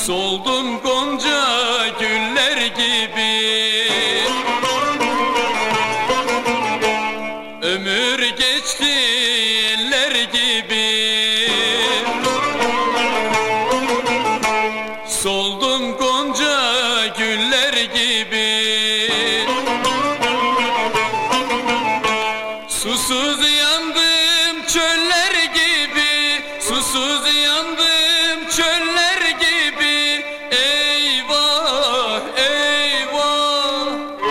Soldum gonca güller gibi, ömür geçti eller gibi. Soldum gonca güller gibi, susuz yandım çöller gibi, susuz yandım çöller gibi. Eyvah eyvah,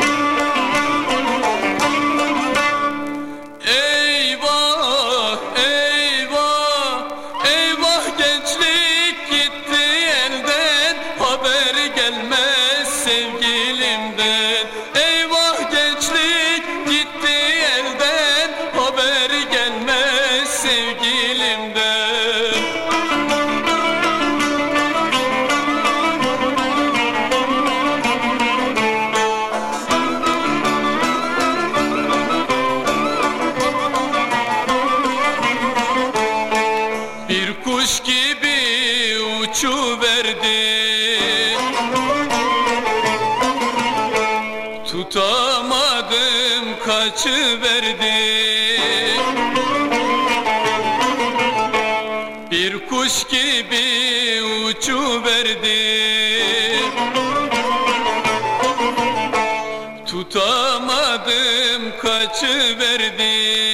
eyvah eyvah, eyvah gençlik gitti elden, haber gelmez sevgilimden. Eyvah gençlik gitti elden, haber gelmez sevgilimden. Bir kuş gibi uçuverdi, tutamadım kaçıverdi. Bir kuş gibi uçuverdi, tutamadım kaçıverdi.